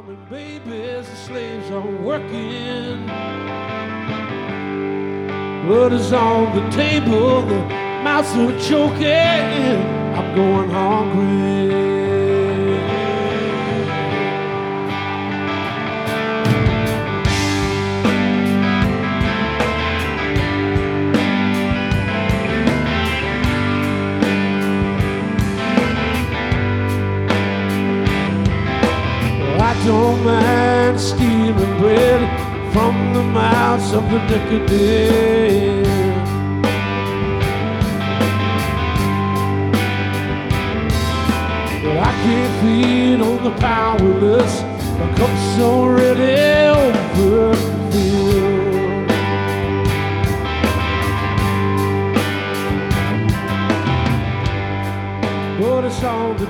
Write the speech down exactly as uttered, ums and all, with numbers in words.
Farming babies, the slaves are working. Blood is on the table, the mouths are choking. I'm going hungry. I don't mind stealing bread from the mouths of the decadent. But I can't feed on the powerless. My cup's already overfilled. But it's on the